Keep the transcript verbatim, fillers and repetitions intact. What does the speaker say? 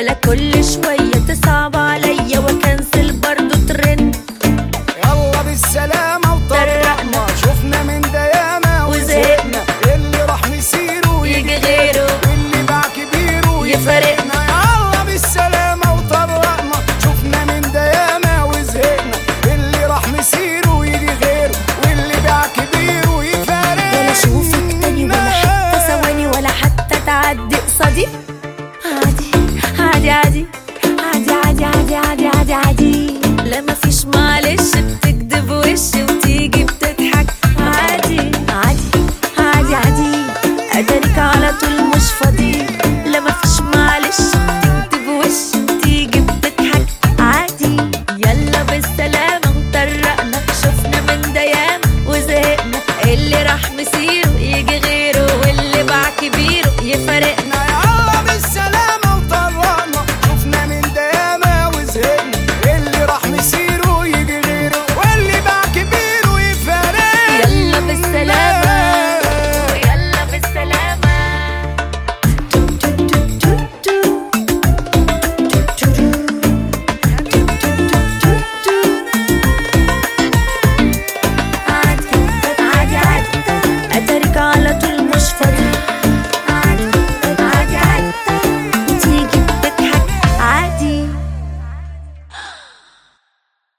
ولا كل شوية تصعب عليا وكنسل برضو ترند. يلا بالسلامة وطرقنا، شفنا من ده ياما وزهقنا، اللي راح نسيره ويجي غيره، واللي باع كبيره ويفارقنا. يلا بالسلامة وطرقنا، شفنا من ده ياما وزهقنا، اللي راح نسيره ويجي غيره، واللي باع كبيره ويفارقنا. ولا اشوفك تاني ولا حتى ثواني ولا حتى تعدي قصادي. عادي عادي عادي عادي عادي عادي عادي عادي عادي. لا مفيش معلش